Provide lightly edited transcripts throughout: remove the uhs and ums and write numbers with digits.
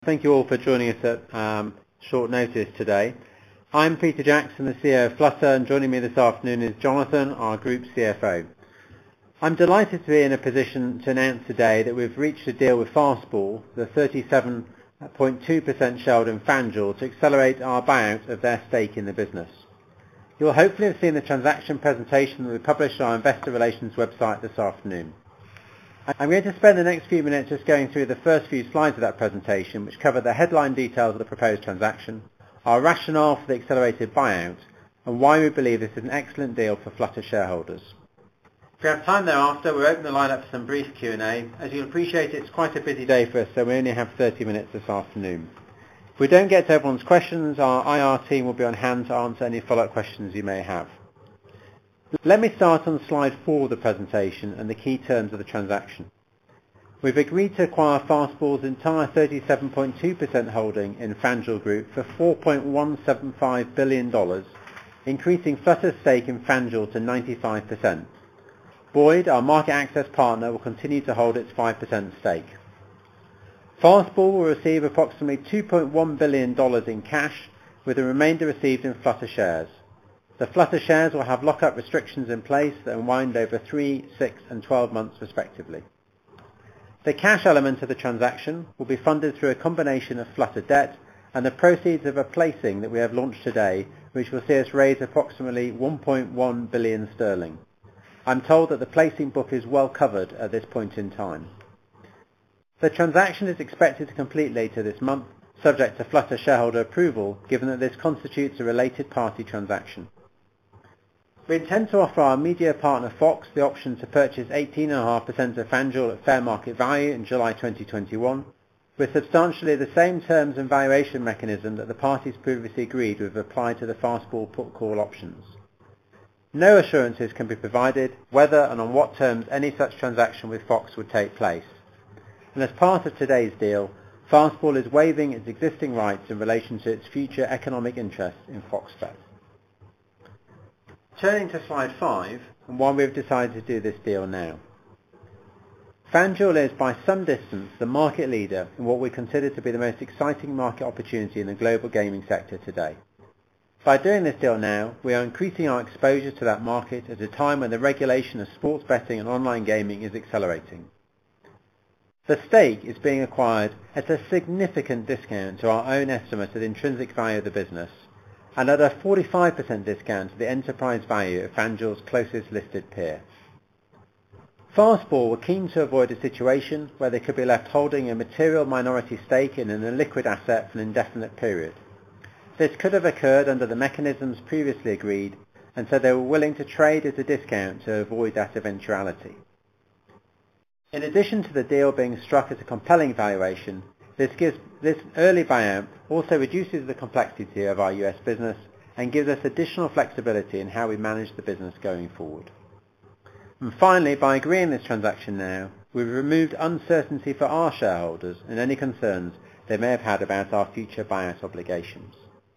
Thank you all for joining us at short notice today. I'm Peter Jackson, the CEO of Flutter, and joining me this afternoon is Jonathan, our Group CFO. I'm delighted to be in a position to announce today that we've reached a deal with Fastball, the 37.2% shareholder in FanDuel, to accelerate our buyout of their stake in the business. You'll hopefully have seen the transaction presentation that we published on our Investor Relations website this afternoon. I'm going to spend the next few minutes just going through the first few slides of that presentation, which cover the headline details of the proposed transaction, our rationale for the accelerated buyout, and why we believe this is an excellent deal for Flutter shareholders. If we have time thereafter, we'll open the line up for some brief Q&A. As you'll appreciate, it's quite a busy day for us, so we only have 30 minutes this afternoon. If we don't get to everyone's questions, our IR team will be on hand to answer any follow-up questions you may have. Let me start on slide 4 of the presentation and the key terms of the transaction. We've agreed to acquire Fastball's entire 37.2% holding in FanDuel Group for $4.175 billion, increasing Flutter's stake in FanDuel to 95%. Boyd, our market access partner, will continue to hold its 5% stake. Fastball will receive approximately $2.1 billion in cash, with the remainder received in Flutter shares. The Flutter shares will have lock-up restrictions in place that unwind over 3, 6 and 12 months respectively. The cash element of the transaction will be funded through a combination of Flutter debt and the proceeds of a placing that we have launched today, which will see us raise approximately 1.1 billion sterling. I'm told that the placing book is well covered at this point in time. The transaction is expected to complete later this month, subject to Flutter shareholder approval, given that this constitutes a related party transaction. We intend to offer our media partner Fox the option to purchase 18.5% of FanDuel at fair market value in July 2021, with substantially the same terms and valuation mechanism that the parties previously agreed with applied to the Fastball put call options. No assurances can be provided whether and on what terms any such transaction with Fox would take place. And as part of today's deal, Fastball is waiving its existing rights in relation to its future economic interests in Fox Bet. Turning to slide 5, and why we've decided to do this deal now. FanDuel is by some distance the market leader in what we consider to be the most exciting market opportunity in the global gaming sector today. By doing this deal now, we are increasing our exposure to that market at a time when the regulation of sports betting and online gaming is accelerating. The stake is being acquired at a significant discount to our own estimate of the intrinsic value of the business, and at a 45% discount to the enterprise value of FanDuel's closest listed peer. Fastball were keen to avoid a situation where they could be left holding a material minority stake in an illiquid asset for an indefinite period. This could have occurred under the mechanisms previously agreed, and so they were willing to trade at a discount to avoid that eventuality. In addition to the deal being struck at a compelling valuation, this early buyout also reduces the complexity of our US business and gives us additional flexibility in how we manage the business going forward. And finally, by agreeing this transaction now, we've removed uncertainty for our shareholders and any concerns they may have had about our future buyout obligations.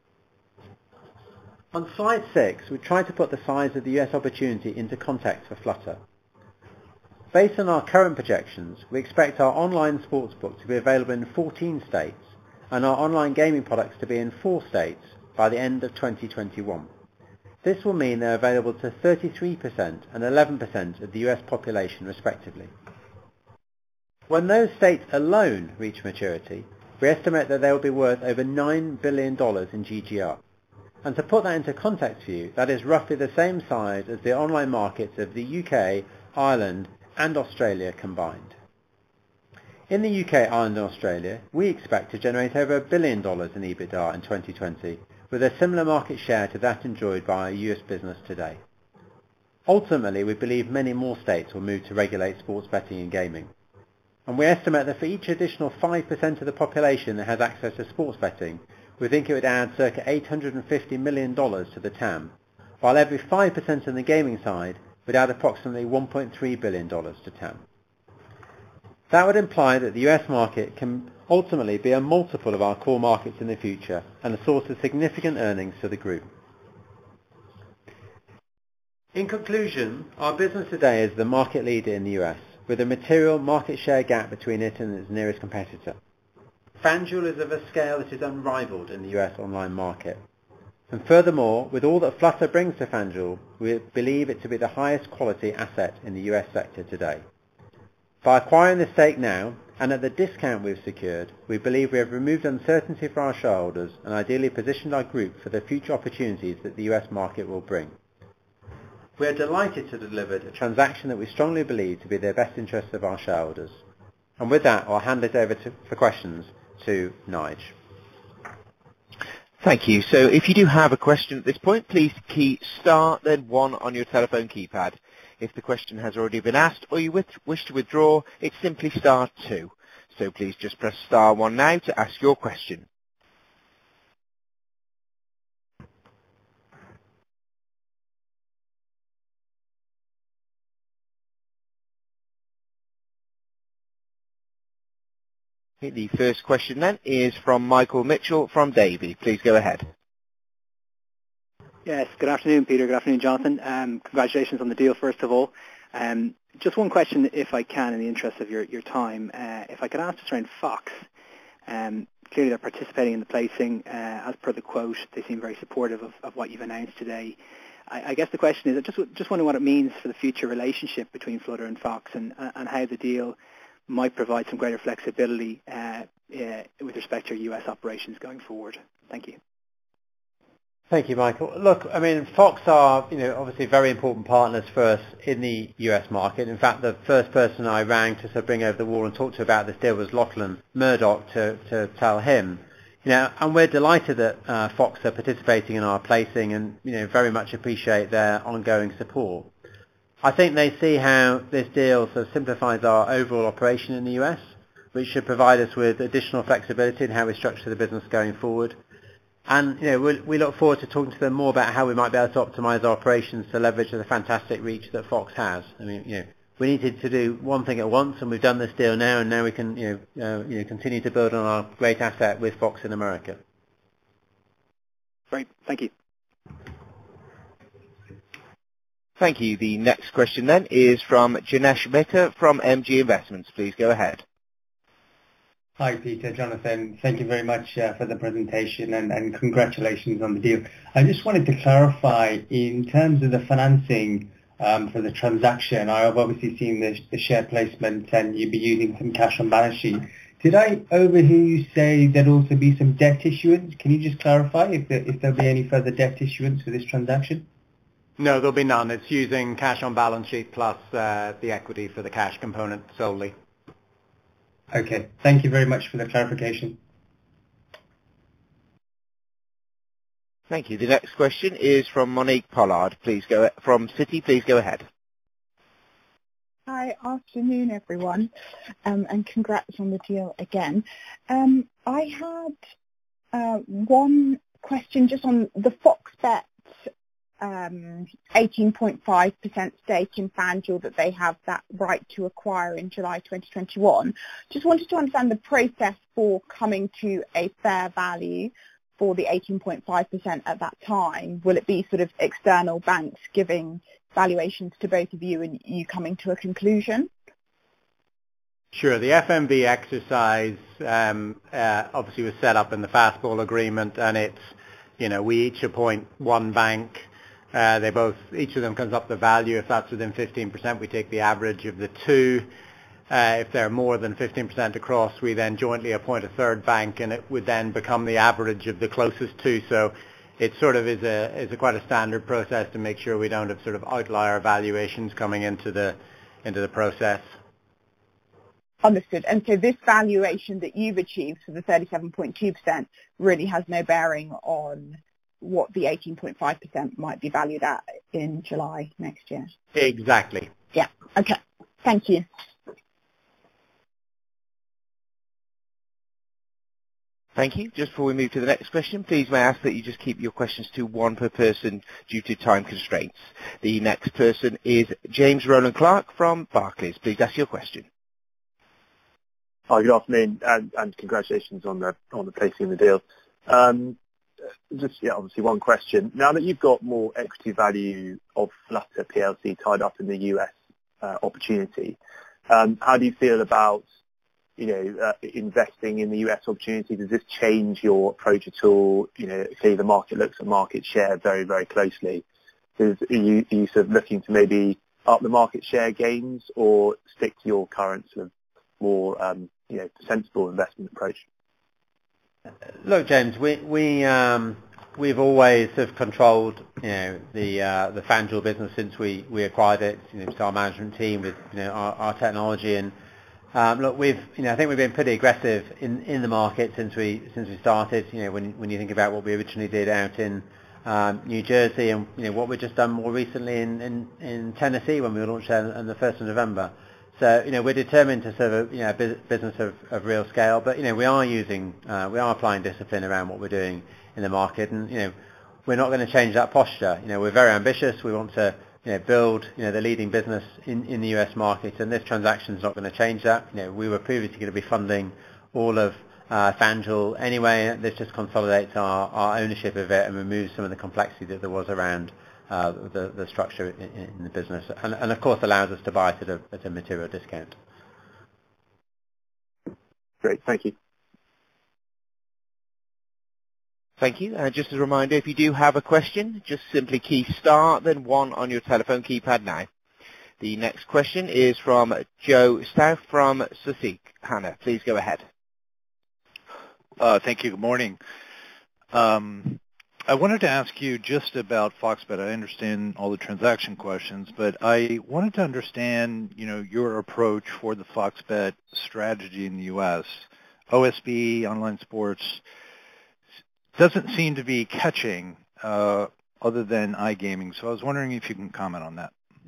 On slide 6, we try to put the size of the US opportunity into context for Flutter. Based on our current projections, we expect our online sportsbook to be available in 14 states and our online gaming products to be in 4 states by the end of 2021. This will mean they're available to 33% and 11% of the US population respectively. When those states alone reach maturity, we estimate that they will be worth over $9 billion in GGR. And to put that into context for you, that is roughly the same size as the online markets of the UK, Ireland and Australia combined. In the UK, Ireland and Australia, we expect to generate over $1 billion in EBITDA in 2020, with a similar market share to that enjoyed by our US business today. Ultimately, we believe many more states will move to regulate sports betting and gaming. And we estimate that for each additional 5% of the population that has access to sports betting, we think it would add circa $850 million to the TAM, while every 5% on the gaming side would add approximately $1.3 billion to TAM. That would imply that the US market can ultimately be a multiple of our core markets in the future and a source of significant earnings to the group. In conclusion, our business today is the market leader in the US, with a material market share gap between it and its nearest competitor. FanDuel is of a scale that is unrivaled in the US online market. And furthermore, with all that Flutter brings to FanDuel, we believe it to be the highest quality asset in the US sector today. By acquiring the stake now, and at the discount we've secured, we believe we have removed uncertainty for our shareholders and ideally positioned our group for the future opportunities that the US market will bring. We are delighted to deliver a transaction that we strongly believe to be the best interest of our shareholders. And with that, I'll hand it over for questions to Nige. Thank you. So if you do have a question at this point, please key star then 1 on your telephone keypad. If the question has already been asked or you wish to withdraw, it's simply star 2. So please just press star 1 now to ask your question. Okay, the first question then is from Michael Mitchell from Davy. Please go ahead. Yes, good afternoon, Peter. Good afternoon, Jonathan. Congratulations on the deal, first of all. Just one question, if I can, in the interest of your time. If I could ask just around Fox. Clearly they're participating in the placing. As per the quote, they seem very supportive of what you've announced today. I guess the question is, just wondering what it means for the future relationship between Flutter and Fox and how the deal might provide some greater flexibility with respect to your US operations going forward. Thank you. Thank you, Michael. Look, I mean, Fox are, obviously very important partners for us in the US market. In fact, the first person I rang to sort of bring over the wall and talk to about this deal was Lachlan Murdoch to tell him. And we're delighted that Fox are participating in our placing and, very much appreciate their ongoing support. I think they see how this deal sort of simplifies our overall operation in the US, which should provide us with additional flexibility in how we structure the business going forward. And we look forward to talking to them more about how we might be able to optimise our operations to leverage the fantastic reach that Fox has. I mean, we needed to do one thing at once, and we've done this deal now, and now we can continue to build on our great asset with Fox in America. Great, thank you. Thank you. The next question then is from Janesh Mehta from MG Investments. Please go ahead. Hi, Peter, Jonathan. Thank you very much for the presentation and congratulations on the deal. I just wanted to clarify, in terms of the financing for the transaction, I have obviously seen the share placement and you'll be using some cash on balance sheet. Did I overhear you say there'd also be some debt issuance? Can you just clarify if there'll be any further debt issuance for this transaction? No, there'll be none. It's using cash on balance sheet plus the equity for the cash component solely. Okay. Thank you very much for the clarification. Thank you. The next question is from Monique Pollard. From Citi. Please go ahead. Hi, afternoon, everyone, and congrats on the deal again. I had one question just on the Fox Bet 18.5% stake in FanDuel that they have that right to acquire in July 2021. Just wanted to understand the process for coming to a fair value for the 18.5% at that time. Will it be sort of external banks giving valuations to both of you and you coming to a conclusion? Sure. The FMV exercise obviously was set up in the fastball agreement, and it's, we each appoint one bank. Each of them comes up the value. If that's within 15%, we take the average of the two. If they're more than 15% across, we then jointly appoint a third bank, and it would then become the average of the closest two. So it sort of is a quite a standard process to make sure we don't have sort of outlier valuations coming into the process. Understood. And so this valuation that you've achieved for the 37.2% really has no bearing on what the 18.5% might be valued at in July next year? Exactly. Yeah. Okay. Thank you. Thank you. Just before we move to the next question, please may I ask that you just keep your questions to one per person due to time constraints. The next person is James Rowland Clark from Barclays. Please ask your question. Hi, good afternoon, and congratulations on the placing of the deal. Obviously one question. Now that you've got more equity value of Flutter PLC tied up in the US opportunity, how do you feel about investing in the US opportunity? Does this change your approach at all? Clearly the market looks at market share very, very closely. Are you sort of looking to maybe up the market share gains or stick to your current sort of more, sensible investment approach? Look, James, we've always have controlled, the FanDuel business since we acquired it. It's our management team with, our technology, and look, I think we've been pretty aggressive in the market since we started. When you think about what we originally did out in New Jersey, and what we've just done more recently in Tennessee when we launched on the 1st of November. So we're determined to serve a business of real scale, but we are applying discipline around what we're doing in the market, and we're not going to change that posture. We're very ambitious. We want to build the leading business in the US market, and this transaction is not going to change that. We were previously going to be funding all of FanDuel anyway. This just consolidates our ownership of it and removes some of the complexity that there was around the structure in the business, and of course allows us to buy it at a material discount. Great, thank you. Thank you. And just as a reminder, if you do have a question, just simply key star, then 1 on your telephone keypad now. The next question is from Joe Stauff from Susquehanna. Please go ahead. Thank you. Good morning. I wanted to ask you just about FOX Bet. I understand all the transaction questions, but I wanted to understand, your approach for the FOX Bet strategy in the U.S. OSB, online sports, doesn't seem to be catching other than iGaming. So I was wondering if you can comment on that.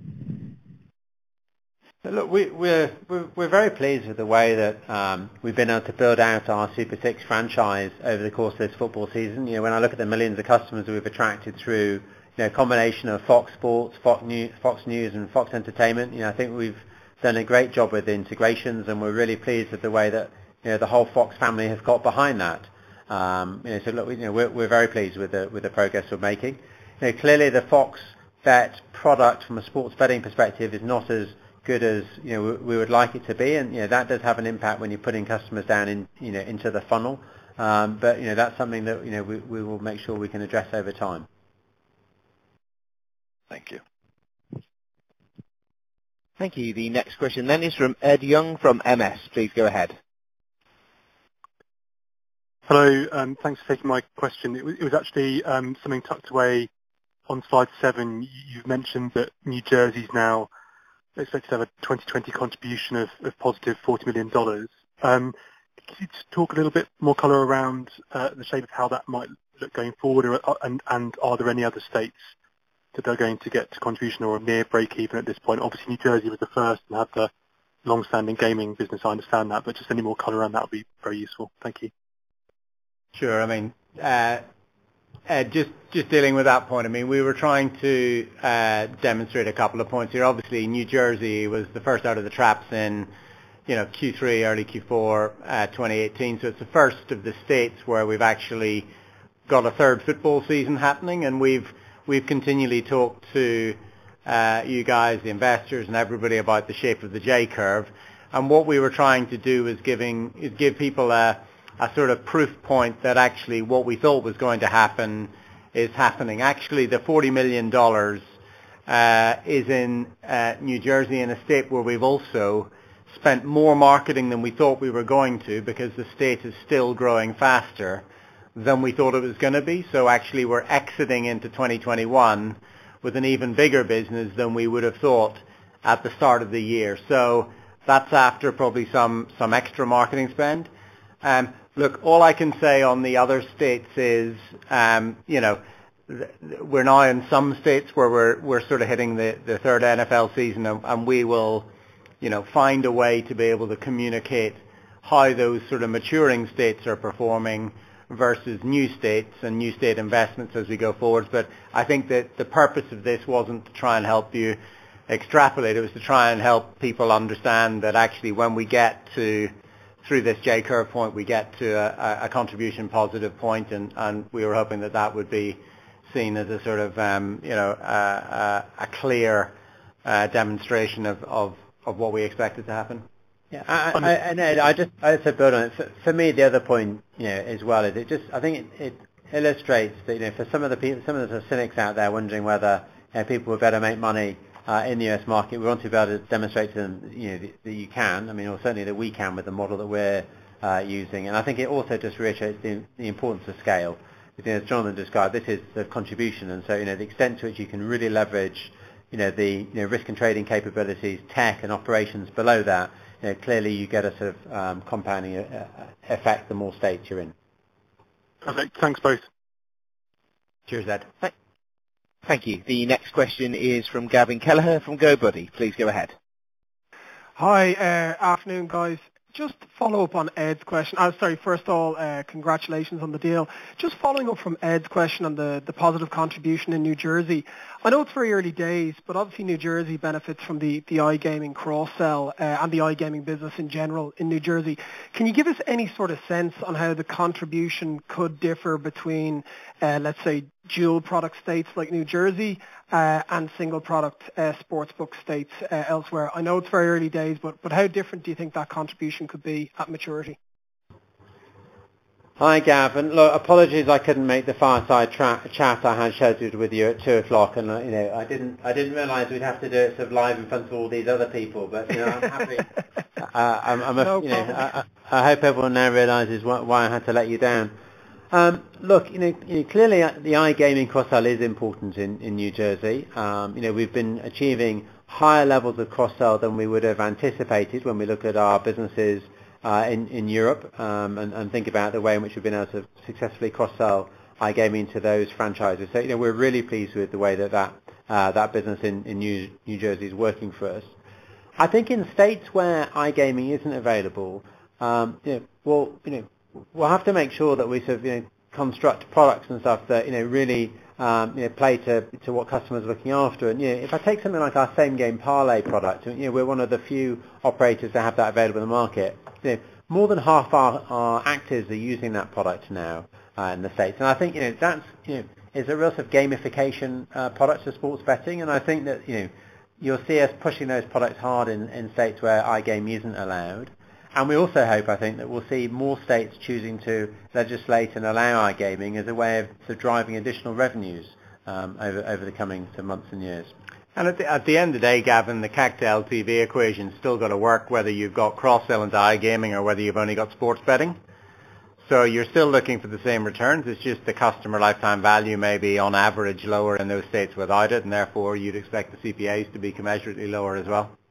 Look, we're very pleased with the way that we've been able to build out our Super 6 franchise over the course of this football season. When I look at the millions of customers that we've attracted through a combination of Fox Sports, Fox News, and Fox Entertainment, I think we've done a great job with the integrations, and we're really pleased with the way that the whole Fox family has got behind that. So look, we're very pleased with the progress we're making. Clearly, the FOX Bet product from a sports betting perspective is not as good as we would like it to be, and that does have an impact when you're putting customers down into the funnel. But that's something that we will make sure we can address over time. Thank you. Thank you. The next question then is from Ed Young from MS. Please go ahead. Hello, thanks for taking my question. It was actually something tucked away on slide 7. You've mentioned that New Jersey's now expected to have a 2020 contribution of positive $40 million. Could you just talk a little bit more colour around the shape of how that might look going forward, and are there any other states that are going to get to contribution or near break-even at this point? Obviously, New Jersey was the first and had the long-standing gaming business, I understand that, but just any more colour around that would be very useful. Thank you. Sure. I mean, just dealing with that point, we were trying to demonstrate a couple of points here. Obviously, New Jersey was the first out of the traps in, Q3, early Q4 2018. So it's the first of the states where we've actually got a third football season happening, and we've continually talked to you guys, the investors, and everybody about the shape of the J curve. And what we were trying to do is give people a sort of proof point that actually what we thought was going to happen is happening. Actually, the $40 million is in New Jersey, in a state where we've also spent more marketing than we thought we were going to, because the state is still growing faster than we thought it was going to be. So actually we're exiting into 2021 with an even bigger business than we would have thought at the start of the year. So that's after probably some extra marketing spend. Look, all I can say on the other states is, we're now in some states where we're sort of hitting the third NFL season, and we will, find a way to be able to communicate how those sort of maturing states are performing versus new states and new state investments as we go forward. But I think that the purpose of this wasn't to try and help you extrapolate. It was to try and help people understand that actually when we get through this J curve point, we get to a contribution positive point, and we were hoping that would be seen as a sort of, a clear demonstration of what we expected to happen. Yeah, and Ed, I just build on it. For me, the other point, as well is I think it illustrates that for some of the cynics out there wondering whether people would better make money in the US market, we want to be able to demonstrate to them that you can. I mean, or certainly that we can with the model that we're using. And I think it also just reiterates the importance of scale. As Jonathan described, this is the contribution, and so the extent to which you can really leverage the risk and trading capabilities, tech and operations below that. Clearly you get a sort of compounding effect the more states you're in. Perfect. Thanks both. Cheers, Ed. Thank you. The next question is from Gavin Kelleher from GoBuddy. Please go ahead. Hi, afternoon guys. Just follow up on Ed's question. First of all, congratulations on the deal. Just following up from Ed's question on the positive contribution in New Jersey. I know it's very early days, but obviously New Jersey benefits from the iGaming cross-sell and the iGaming business in general in New Jersey. Can you give us any sort of sense on how the contribution could differ between, let's say, dual product states like New Jersey and single product sportsbook states elsewhere? I know it's very early days, but how different do you think that contribution could be at maturity? Hi, Gavin. Look, apologies I couldn't make the fireside chat I had scheduled with you at 2:00, and I didn't realise we'd have to do it sort of live in front of all these other people. But I'm happy. I hope everyone now realises why I had to let you down. Look, clearly the iGaming cross-sell is important in New Jersey. We've been achieving higher levels of cross-sell than we would have anticipated when we look at our businesses in Europe and think about the way in which we've been able to successfully cross-sell iGaming to those franchises. So we're really pleased with the way that business in New Jersey is working for us. I think in states where iGaming isn't available, we'll have to make sure that we sort of construct products and stuff that really play to what customers are looking after. And if I take something like our same game parlay product, we're one of the few operators that have that available in the market. More than half our actives are using that product now in the States, and I think that's is a real sort of gamification product for sports betting, and I think that you'll see us pushing those products hard in states where iGaming isn't allowed. And we also hope, I think, that we'll see more states choosing to legislate and allow iGaming as a way of sort of driving additional revenues over the coming months and years. And at the end of the day, Gavin, the CAC to LTV equation's still got to work whether you've got cross-sell into iGaming or whether you've only got sports betting. So you're still looking for the same returns. It's just the customer lifetime value may be on average lower in those states without it, and therefore you'd expect the CPAs to be commensurately lower as well.